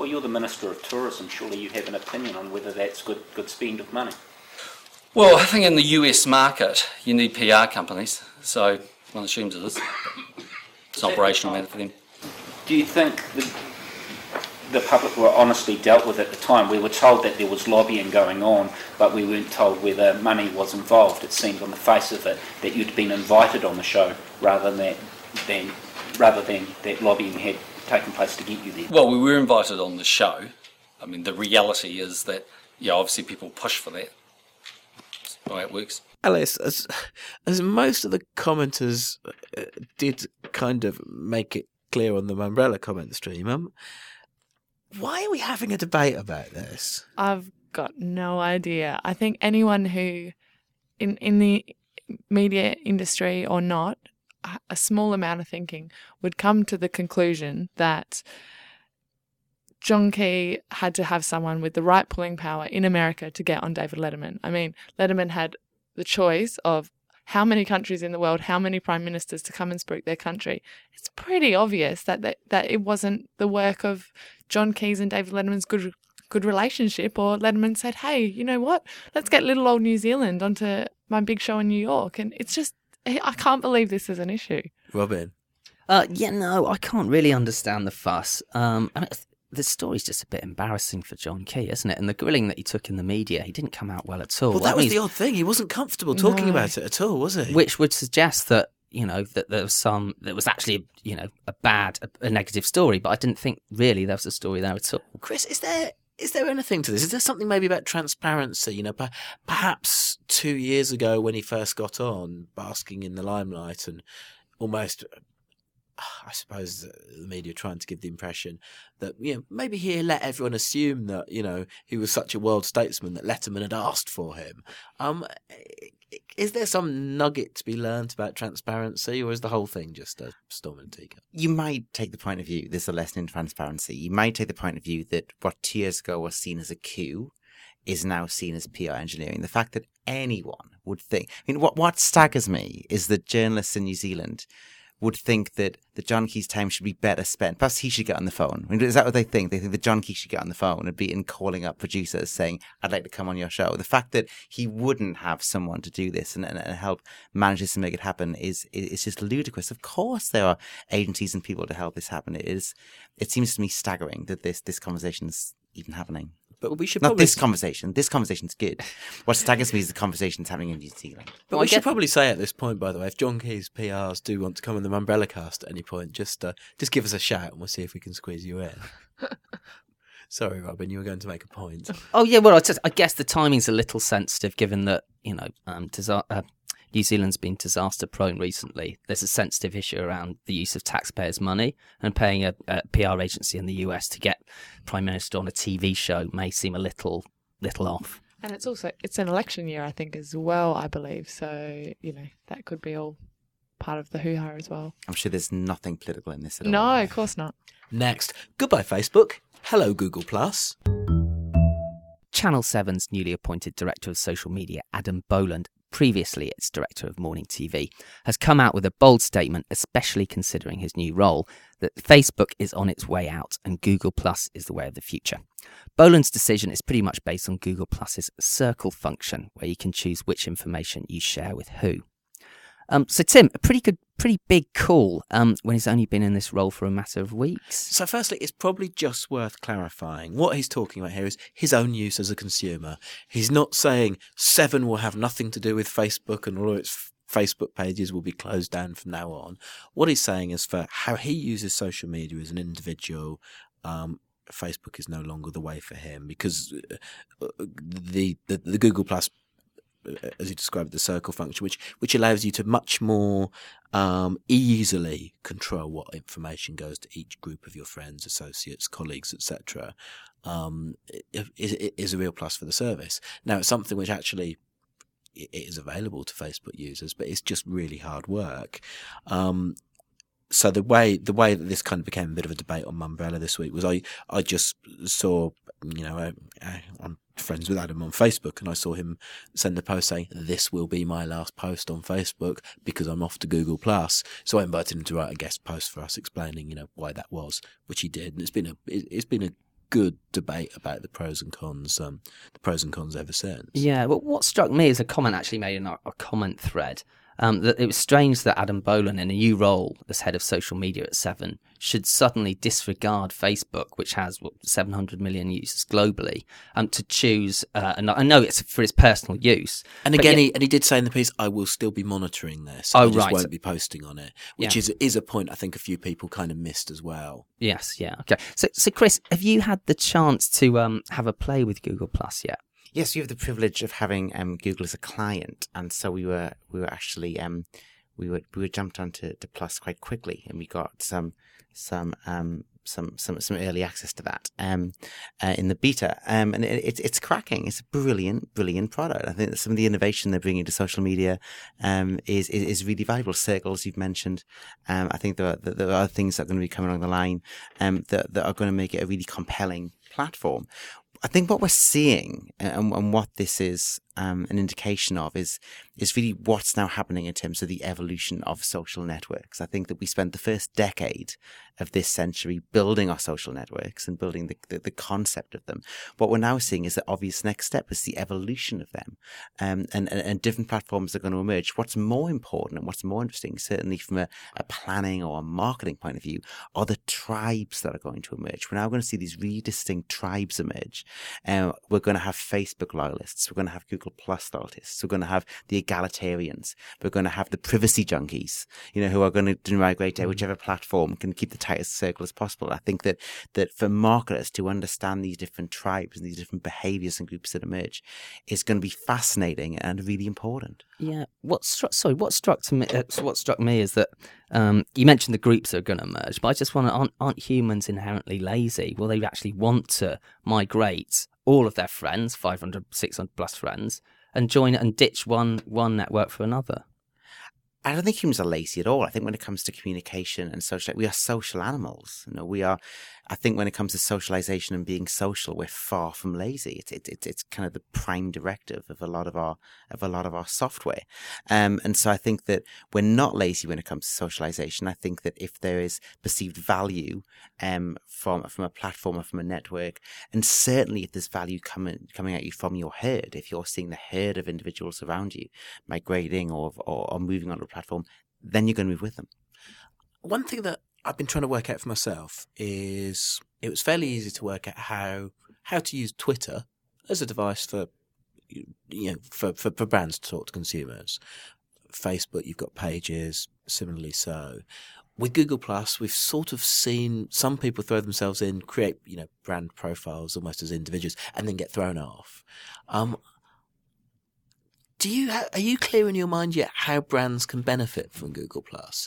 Well, you're the Minister of Tourism. Surely you have an opinion on whether that's good good spend of money. Well, I think in the U S market, you need P R companies, so one assumes it is. It's an operational matter for them. Do you think the, the public were honestly dealt with at the time? We were told that there was lobbying going on, but we weren't told whether money was involved. It seemed on the face of it that you'd been invited on the show rather than that, than, rather than that lobbying had taken place to get you there. Well, we were invited on the show. I mean, the reality is that, yeah, obviously people push for that. That's the way it works. Alice, as, as most of the commenters uh, did kind of make it clear on the Mumbrella comment stream, um, why are we having a debate about this? I've got no idea. I think anyone who, in in the media industry or not, a small amount of thinking would come to the conclusion that John Key had to have someone with the right pulling power in America to get on David Letterman. I mean, Letterman had the choice of how many countries in the world, how many prime ministers to come and speak their country. It's pretty obvious that that, that it wasn't the work of John Key's and David Letterman's good good relationship, or Letterman said, hey, you know what, let's get little old New Zealand onto my big show in New York. And it's just, I can't believe this is an issue. Robin? Uh, yeah, no, I can't really understand the fuss. Um, I mean, the story's just a bit embarrassing for John Key, isn't it? And the grilling that he took in the media, he didn't come out well at all. Well, that, that was means... the odd thing. He wasn't comfortable talking no. about it at all, was he? Which would suggest that, you know, that there was some, that was actually, you know, a bad, a, a negative story. But I didn't think really there was a story there at all. Chris, is there is there anything to this? Is there something maybe about transparency? You know, per, perhaps two years ago when he first got on, basking in the limelight and almost, I suppose the media trying to give the impression that, you know, maybe he let everyone assume that, you know, he was such a world statesman that Letterman had asked for him. Um, is there some nugget to be learnt about transparency, or is the whole thing just a storm in a teacup? You might take the point of view, there's a lesson in transparency. You might take the point of view that what two years ago was seen as a coup is now seen as P R engineering. The fact that anyone would think, I mean, what, what staggers me is that journalists in New Zealand would think that the John Key's time should be better spent. Perhaps he should get on the phone. I mean, is that what they think? They think that John Key should get on the phone and be in calling up producers saying, I'd like to come on your show. The fact that he wouldn't have someone to do this and, and, and help manage this and make it happen is is just ludicrous. Of course there are agencies and people to help this happen. It is. It seems to me staggering that this, this conversation is even happening. But we should Not probably... this conversation. This conversation's good. What staggers me is the conversation's happening in New Zealand. But well, we should probably say at this point, by the way, if John Key's P Rs do want to come on the Mumbrella cast at any point, just uh, just give us a shout and we'll see if we can squeeze you in. Sorry, Robin, you were going to make a point. Oh, yeah, well, I, just, I guess the timing's a little sensitive given that, you know, um, disa- uh, New Zealand's been disaster prone recently. There's a sensitive issue around the use of taxpayers' money, and paying a, a P R agency in the U S to get Prime Minister on a T V show may seem a little little off. And it's also, it's an election year, I think, as well, I believe. So, you know, that could be all part of the hoo-ha as well. I'm sure there's nothing political in this at all. No, of course not. Next, goodbye Facebook. Hello Google Plus. Channel seven's newly appointed Director of Social Media, Adam Boland, previously its Director of Morning T V, has come out with a bold statement, especially considering his new role, that Facebook is on its way out and Google Plus is the way of the future. Boland's decision is pretty much based on Google Plus's circle function, where you can choose which information you share with who. Um, so, Tim, a pretty good, pretty big call um, when he's only been in this role for a matter of weeks. So, firstly, it's probably just worth clarifying. What he's talking about here is his own use as a consumer. He's not saying Seven will have nothing to do with Facebook and all its f- Facebook pages will be closed down from now on. What he's saying is for how he uses social media as an individual, um, Facebook is no longer the way for him, because the the, the Google Plus, as you described, the circle function, which which allows you to much more um, easily control what information goes to each group of your friends, associates, colleagues, et cetera, um, is, is a real plus for the service. Now, it's something which actually it is available to Facebook users, but it's just really hard work. Um, so the way the way that this kind of became a bit of a debate on Mumbrella this week was I I just saw, you know, I, I, I'm friends with Adam on Facebook, and I saw him send a post saying, this will be my last post on Facebook because I'm off to Google Plus. So I invited him to write a guest post for us explaining, you know, why that was, which he did. And it's been a it's been a good debate about the pros and cons, um, the pros and cons ever since. Yeah, well, what struck me is a comment actually made in our, our comment thread. Um, that it was strange that Adam Boland, in a new role as head of social media at Seven, should suddenly disregard Facebook, which has what, seven hundred million users globally, um, to choose. Uh, and I know it's for his personal use. And again, yet, he and he did say in the piece, "I will still be monitoring this. Oh, I just right. won't be posting on it," which yeah. is is a point I think a few people kind of missed as well. Yes, yeah, okay. So, so Chris, have you had the chance to um, have a play with Google Plus yet? Yes, we have the privilege of having um, Google as a client, and so we were we were actually um, we were we were jumped onto to Plus quite quickly, and we got some some um, some some some early access to that um, uh, in the beta, um, and it, it's it's cracking. It's a brilliant brilliant product. I think that some of the innovation they're bringing to social media um, is, is is really valuable. Circles you've mentioned, um, I think there are there are other things that are going to be coming along the line um, that that are going to make it a really compelling platform. I think what we're seeing and, and what this is um, an indication of is is really what's now happening in terms of the evolution of social networks. I think that we spent the first decade of this century building our social networks and building the, the, the concept of them. What we're now seeing is the obvious next step is the evolution of them, um, and, and, and different platforms are going to emerge. What's more important and what's more interesting, certainly from a, a planning or a marketing point of view, are the tribes that are going to emerge. We're now going to see these really distinct tribes emerge. Uh, we're going to have Facebook loyalists. We're going to have Google Plus loyalists. We're going to have the egalitarians. We're going to have the privacy junkies, you know, who are going to migrate to whichever platform can keep the tightest circle as possible. I think that, that for marketers to understand these different tribes and these different behaviors and groups that emerge is going to be fascinating and really important. Yeah. What struck, sorry, what struck to me, uh, what struck me is that um, you mentioned the groups that are going to emerge, but I just want to, aren't, aren't humans inherently lazy? Will they actually want to migrate all of their friends, five hundred, six hundred plus friends, and join and ditch one one network for another? I don't think humans are lazy at all. I think when it comes to communication and social, we are social animals. You know, we are. I think when it comes to socialization and being social, we're far from lazy. It's it's it's, it's kind of the prime directive of a lot of our of a lot of our software, um, and so I think that we're not lazy when it comes to socialization. I think that if there is perceived value um, from from a platform or from a network, and certainly if there's value coming coming at you from your herd, if you're seeing the herd of individuals around you migrating or or, or moving on a platform, then you're going to move with them. One thing that I've been trying to work out for myself is it was fairly easy to work out how how to use Twitter as a device for you know for, for, for brands to talk to consumers. Facebook, you've got Pages, similarly so. With Google Plus, we've sort of seen some people throw themselves in, create you know brand profiles almost as individuals, and then get thrown off. Um, do you ha- are you clear in your mind yet how brands can benefit from Google Plus?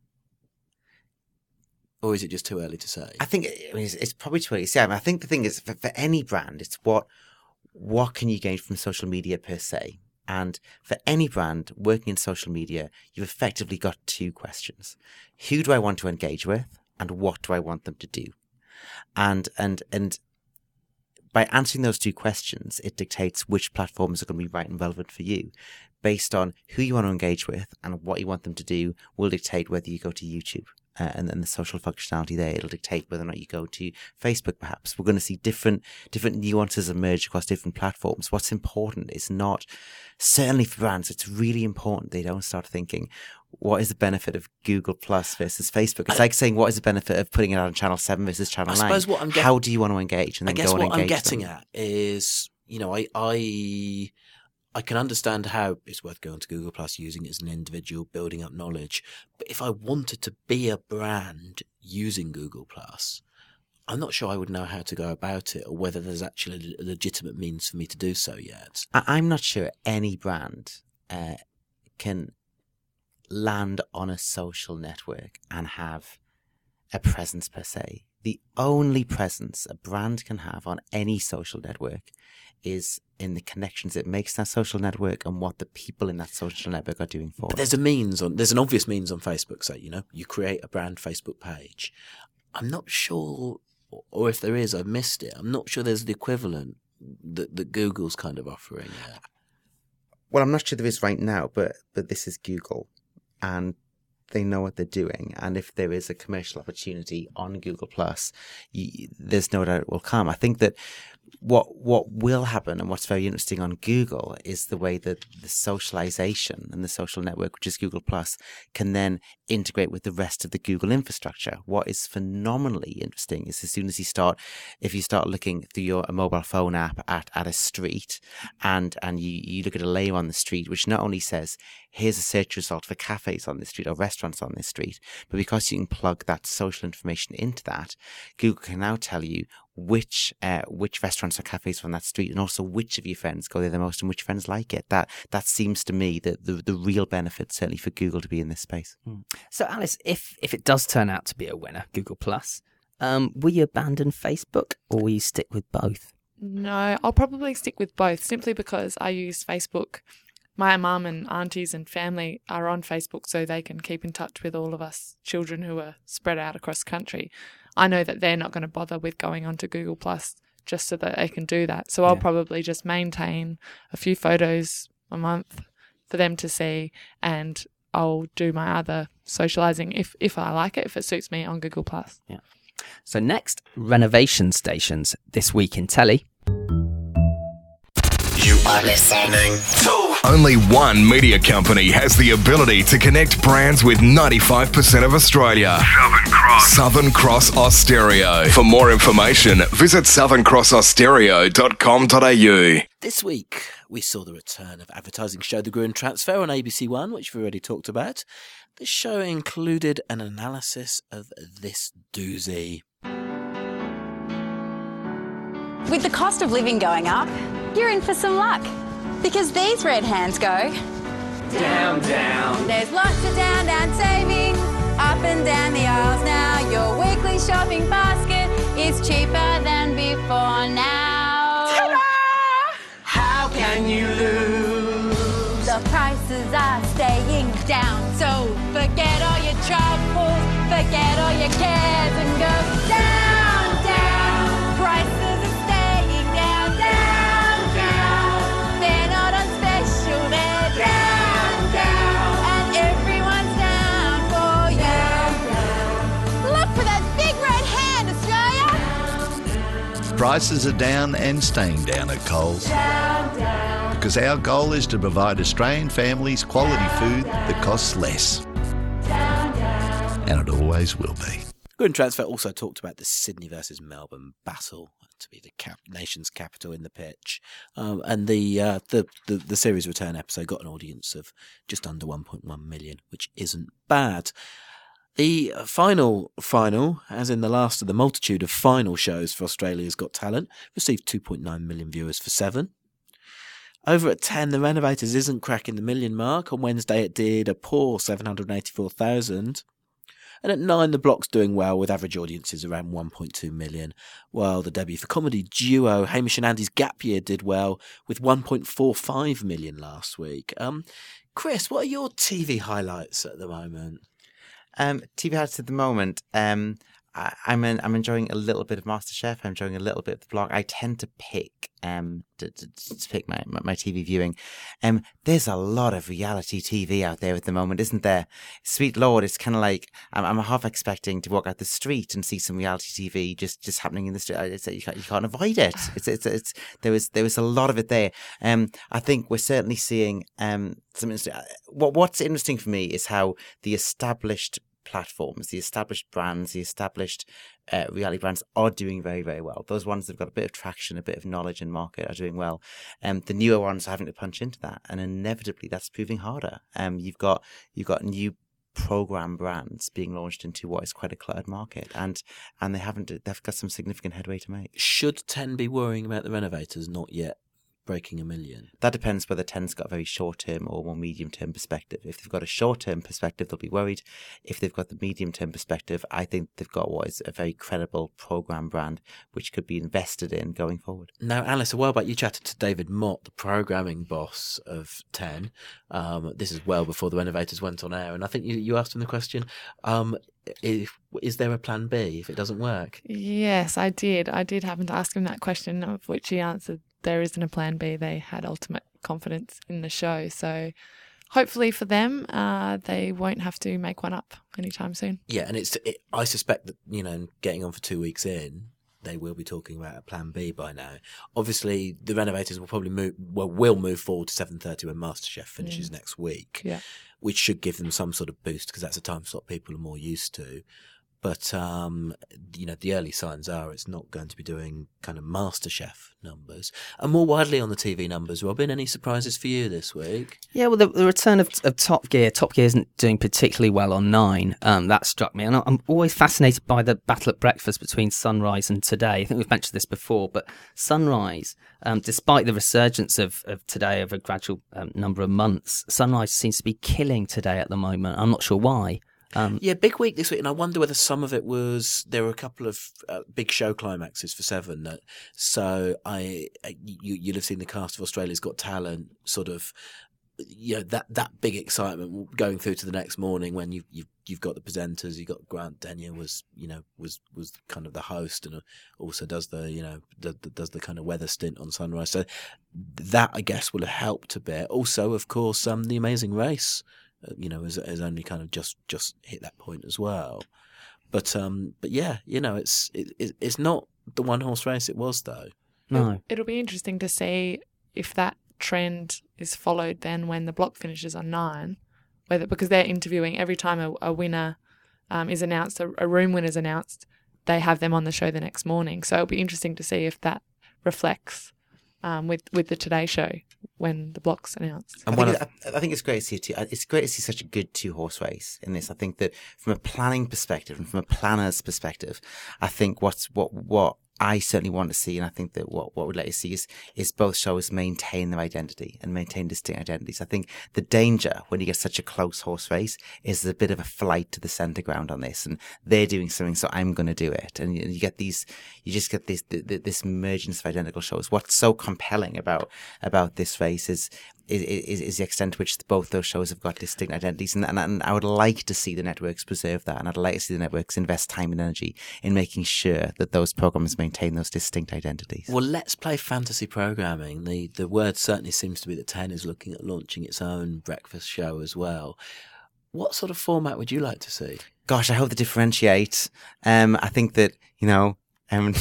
Or is it just too early to say? I think I mean, it's, it's probably too early to say. I mean, I think the thing is, for, for any brand, it's what what can you gain from social media per se? And for any brand working in social media, you've effectively got two questions. Who do I want to engage with? And what do I want them to do? And and and by answering those two questions, it dictates which platforms are going to be right and relevant for you. Based on who you want to engage with and what you want them to do will dictate whether you go to YouTube. Uh, and then the social functionality there, it'll dictate whether or not you go to Facebook, perhaps. We're going to see different different nuances emerge across different platforms. What's important is not, certainly for brands, it's really important they don't start thinking, what is the benefit of Google Plus versus Facebook? It's I, like saying, what is the benefit of putting it on Channel seven versus Channel I nine? Suppose what I'm get- How do you want to engage? And then I guess go and what I'm engage getting them? at is, you know, I... I I can understand how it's worth going to Google Plus, using it as an individual, building up knowledge. But if I wanted to be a brand using Google Plus, I'm not sure I would know how to go about it, or whether there's actually a legitimate means for me to do so yet. I'm not sure any brand uh, can land on a social network and have a presence per se. The only presence a brand can have on any social network is in the connections it makes that social network and what the people in that social network are doing for But it. there's a means on, there's an obvious means on Facebook, say, you know, you create a brand Facebook page. I'm not sure, or if there is, I've missed it. I'm not sure there's the equivalent that, that Google's kind of offering yet. Well, I'm not sure there is right now, but but this is Google. And they know what they're doing, and if there is a commercial opportunity on Google Plus, you, there's no doubt it will come. I think that what what will happen, and what's very interesting on Google, is the way that the socialization and the social network, which is Google Plus, can then integrate with the rest of the Google infrastructure. What is phenomenally interesting is as soon as you start, if you start looking through your a mobile phone app at, at a street, and and you, you look at a layer on the street, which not only says, here's a search result for cafes on this street or restaurants on this street, but because you can plug that social information into that, Google can now tell you which uh, which restaurants or cafes on that street, and also which of your friends go there the most and which friends like it. That that seems to me that the, the real benefit, certainly for Google, to be in this space. Mm. So, Alice, if if it does turn out to be a winner, Google Plus, um, will you abandon Facebook or will you stick with both? No, I'll probably stick with both, simply because I use Facebook. My mum and aunties and family are on Facebook, so they can keep in touch with all of us children who are spread out across the country. I know that they're not going to bother with going onto Google Plus just so that they can do that. So I'll yeah. probably just maintain a few photos a month for them to see, and I'll do my other socialising if, if I like it, if it suits me, on Google Plus. Yeah. So next, renovation stations this week in telly. You are listening to... Only one media company has the ability to connect brands with ninety-five percent of Australia. Southern Cross. Southern Cross Austereo. For more information, visit southern cross austereo dot com dot a u. This week, we saw the return of advertising show The Gruen Transfer on A B C One, which we've already talked about. The show included an analysis of this doozy. With the cost of living going up, you're in for some luck. Because these red hands go down, down. There's lots of down, down savings up and down the aisles now. Your weekly shopping basket is cheaper than before now. Ta-da! How can you lose? The prices are staying down, so forget all your troubles, forget all your cares and go down, down. Prices are staying down, down, down. They're not on special, they're down, down. And everyone's down for you. Look for that big red hand, Australia. Prices are down and staying down at Coles. Down, down. Because our goal is to provide Australian families quality food that costs less. Down, down. And it always will be. Gruen Transfer also talked about the Sydney versus Melbourne battle to be the cap- nation's capital in the pitch, um, and the, uh, the the the series return episode got an audience of just under one point one million, which isn't bad. The final final, as in the last of the multitude of final shows for Australia's Got Talent, received two point nine million viewers for Seven. Over at ten, The Renovators isn't cracking the million mark. On Wednesday, it did a poor seven hundred eighty-four thousand. And at nine, The Block's doing well with average audiences around one point two million, while the debut for comedy duo Hamish and Andy's Gap Year did well with one point four five million last week. Um, Chris, what are your T V highlights at the moment? Um, T V highlights at the moment. Um, I, I'm in, I'm enjoying a little bit of MasterChef. I'm enjoying a little bit of The Block. I tend to pick um to, to, to pick my, my my T V viewing. Um, there's a lot of reality T V out there at the moment, isn't there? Sweet Lord, it's kind of like I'm, I'm half expecting to walk out the street and see some reality T V just, just happening in the street. It's, you can't you can't avoid it. It's it's it's there was there was a lot of it there. Um, I think we're certainly seeing um some. What what's interesting for me is how the established platforms, the established brands, the established uh, reality brands are doing very, very well. Those ones that have got a bit of traction, a bit of knowledge in market are doing well. Um, the newer ones are having to punch into that, and inevitably that's proving harder. Um, you've got you've got new program brands being launched into what is quite a cluttered market, and and they haven't. They've got some significant headway to make. Should ten be worrying about The Renovators not yet breaking a million? That depends whether ten's got a very short-term or more medium-term perspective. If they've got a short-term perspective, they'll be worried. If they've got the medium-term perspective, I think they've got what is a very credible program brand which could be invested in going forward. Now, Alice, a while back you chatted to David Mott, the programming boss of ten. Um, this is well before The Renovators went on air, and I think you, you asked him the question, um, if, is there a plan B if it doesn't work? Yes, I did. I did happen to ask him that question, of which he answered there isn't a plan B. They had ultimate confidence in the show. So hopefully for them, uh, they won't have to make one up anytime soon. Yeah, and it's. It, I suspect that, you know, getting on for two weeks in, they will be talking about a plan B by now. Obviously, the renovators will probably move. Well, will move forward to seven thirty when MasterChef finishes Mm. next week. Yeah. Which should give them some sort of boost because that's a time slot people are more used to. But, um, you know, the early signs are it's not going to be doing kind of MasterChef numbers. And more widely on the T V numbers, Robin, any surprises for you this week? Yeah, well, the, the return of, of Top Gear. Top Gear isn't doing particularly well on Nine. Um, that struck me. And I'm always fascinated by the battle at breakfast between Sunrise and Today. I think we've mentioned this before, but Sunrise, um, despite the resurgence of, of Today over a gradual um, number of months, Sunrise seems to be killing Today at the moment. I'm not sure why. Um, Yeah, big week this week, and I wonder whether some of it was there were a couple of uh, big show climaxes for Seven. That so I you you'd have seen the cast of Australia's Got Talent sort of, you know, that that big excitement going through to the next morning when you you you've got the presenters, you got Grant Denyer was you know was was kind of the host and also does the you know the, the, does the kind of weather stint on Sunrise. So that I guess will have helped a bit. Also, of course, um, The Amazing Race. You know, has, has only kind of just, just hit that point as well. But um, but yeah, you know, it's it, it's not the one horse race it was though. No, It'll be interesting to see if that trend is followed then when the block finishes on Nine, whether because they're interviewing every time a, a winner um, is announced, a, a room winner is announced, they have them on the show the next morning. So it'll be interesting to see if that reflects um, with with the Today Show when the block's announced. I think, it, I think it's great to see two, it's great to see such a good two horse race in this. I think that from a planning perspective and from a planner's perspective, I think what's what what I certainly want to see, and I think that what, what we'd like to see is is both shows maintain their identity and maintain distinct identities. I think the danger when you get such a close horse race is a bit of a flight to the centre ground on this, and they're doing something, so I'm going to do it, and you, you get these, you just get this this emergence of identical shows. What's so compelling about about this race is. Is, is, is the extent to which both those shows have got distinct identities, and, and, and I would like to see the networks preserve that, and I'd like to see the networks invest time and energy in making sure that those programs maintain those distinct identities. Well, let's play fantasy programming. The the word certainly seems to be that Ten is looking at launching its own breakfast show as well. What sort of format would you like to see? Gosh, I hope they differentiate. Um, I think that, you know, Um,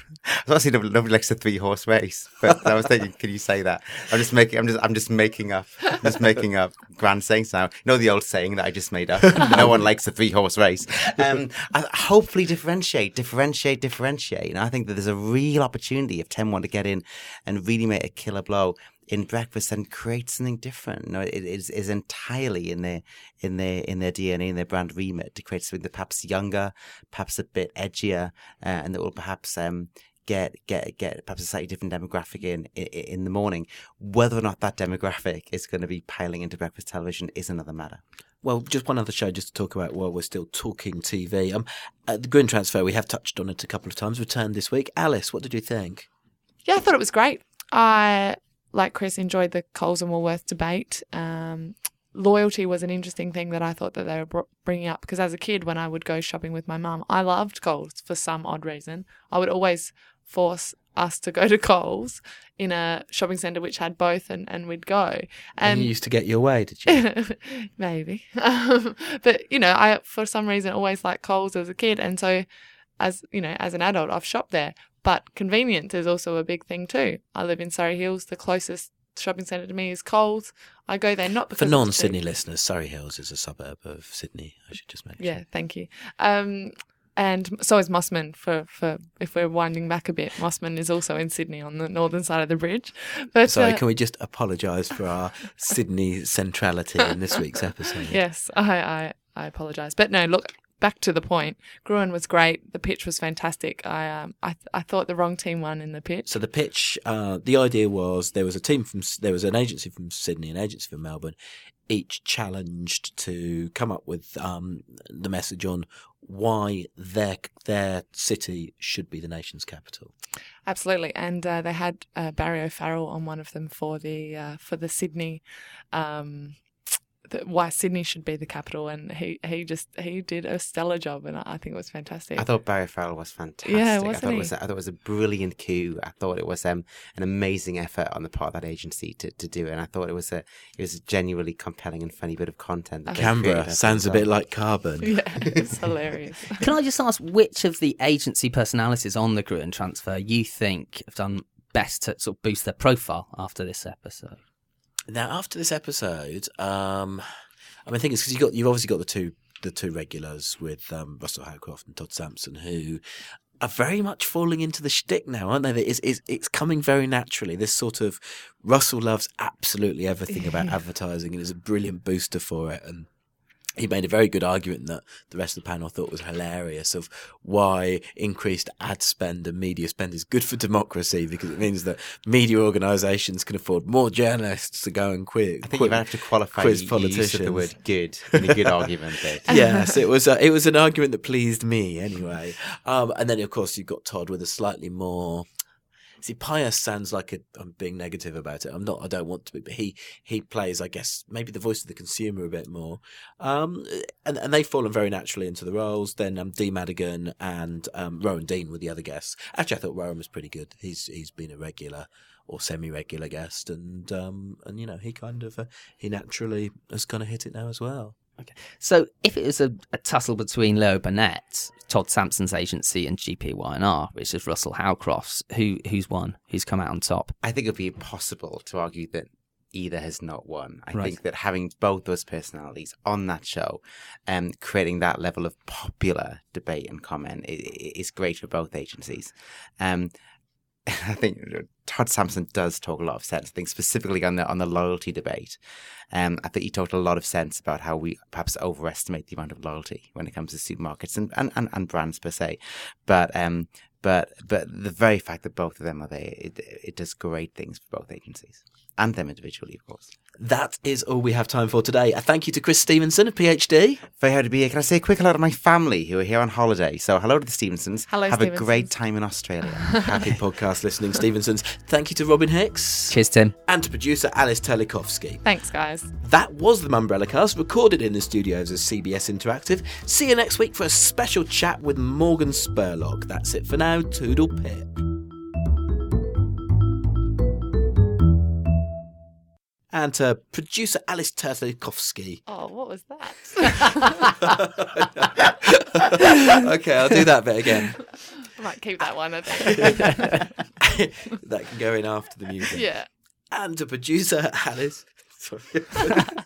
I was saying nobody likes a three horse race, but I was thinking, can you say that? I'm just making, I'm just, I'm just making up, I'm just making up grand sayings now. You know the old saying that I just made up. No one likes a three horse race. Um, I, hopefully differentiate, differentiate, differentiate. And I think that there's a real opportunity if Ten want to get in and really make a killer blow in breakfast and create something different. No, it is, is entirely in their in their in their D N A, in their brand remit, to create something that perhaps younger, perhaps a bit edgier, uh, and that will perhaps um, get get get perhaps a slightly different demographic in, in in the morning. Whether or not that demographic is going to be piling into breakfast television is another matter. Well, just one other show just to talk about while we're still talking T V. Um, uh, the Green Transfer, we have touched on it a couple of times, returned this week. Alice, what did you think? Yeah, I thought it was great. I, like Chris, enjoyed the Coles and Woolworths debate. Um, loyalty was an interesting thing that I thought that they were bringing up, because as a kid, when I would go shopping with my mum, I loved Coles for some odd reason. I would always force us to go to Coles in a shopping centre which had both, and, and we'd go. And, and you used to get your way, did you? Maybe. Um, but, you know, I, for some reason, always liked Coles as a kid. And so, as you know, as an adult, I've shopped there. But convenience is also a big thing too. I live in Surrey Hills. The closest shopping centre to me is Coles. I go there not because for non-Sydney listeners, Surrey Hills is a suburb of Sydney. I should just mention. Yeah, thank you. Um, and so is Mossman. For, for if we're winding back a bit, Mossman is also in Sydney on the northern side of the bridge. But sorry, uh, can we just apologise for our Sydney centrality in this week's episode? Yes, I I, I apologise. But no, look. Back to the point, Gruen was great. The pitch was fantastic. I um, I, th- I thought the wrong team won in the pitch. So the pitch, uh, the idea was there was a team from, there was an agency from Sydney, an agency from Melbourne, each challenged to come up with um, the message on why their their city should be the nation's capital. Absolutely, and uh, they had uh, Barry O'Farrell on one of them for the uh, for the Sydney. Um, that why Sydney should be the capital, and he, he just he did a stellar job, and I think it was fantastic. I thought Barry Farrell was fantastic. Yeah, I wasn't thought he? it was I thought it was a brilliant coup. I thought it was um, an amazing effort on the part of that agency to, to do it, and I thought it was a it was a genuinely compelling and funny bit of content. That they created, I Canberra think, sounds a so. bit like Carbon. Yeah, it's hilarious. Can I just ask which of the agency personalities on the Gruen transfer you think have done best to sort of boost their profile after this episode? Now, after this episode, um, I mean, I think it's because you got you've obviously got the two the two regulars with um, Russell Howcroft and Todd Sampson, who are very much falling into the shtick now, aren't they? It's, it's, it's coming very naturally. This sort of Russell loves absolutely everything about advertising and is a brilliant booster for it, and he made a very good argument that the rest of the panel thought was hilarious of why increased ad spend and media spend is good for democracy, because it means that media organisations can afford more journalists to go and quiz. I think you have to qualify quiz your politicians. use of the word "good" in a good argument. There. Yes, it was. A, it was an argument that pleased me anyway. Um, and then of course you've got Todd with a slightly more. See, pious sounds like a, I'm being negative about it. I'm not. I don't want to be. But he he plays, I guess, maybe the voice of the consumer a bit more. Um, and and they've fallen very naturally into the roles. Then um, Dee Madigan and um, Rowan Dean were the other guests. Actually, I thought Rowan was pretty good. He's he's been a regular or semi-regular guest, and um, and you know he kind of uh, he naturally has kind of hit it now as well. Okay. So if it was a, a tussle between Leo Burnett, Todd Sampson's agency, and G P Y N R, which is Russell Howcroft's, who who's won? Who's come out on top? I think it would be impossible to argue that either has not won. I Right. think that having both those personalities on that show and um, creating that level of popular debate and comment is, is great for both agencies. Um, I think Todd Sampson does talk a lot of sense. I think specifically on the on the loyalty debate, um, I think he talked a lot of sense about how we perhaps overestimate the amount of loyalty when it comes to supermarkets and, and, and, and brands per se. But um, but but the very fact that both of them are there, it, it does great things for both agencies and them individually, of course. That is all we have time for today. A thank you to Chris Stevenson, a PhD. Very happy to be here. Can I say a quick hello to my family who are here on holiday? So hello to the Stevensons. Hello, Have Stevensons. a great time in Australia. Happy podcast listening, Stevensons. Thank you to Robin Hicks. Cheers, Tim. And to producer Alice Telikovsky. Thanks, guys. That was the Mumbrella Cast, recorded in the studios of C B S Interactive. See you next week for a special chat with Morgan Spurlock. That's it for now. Toodle pip. And to producer Alice Telikovsky. Oh, what was that? Okay, I'll do that bit again. I might keep that one, I think. That can go in after the music. Yeah. And to producer Alice. Sorry.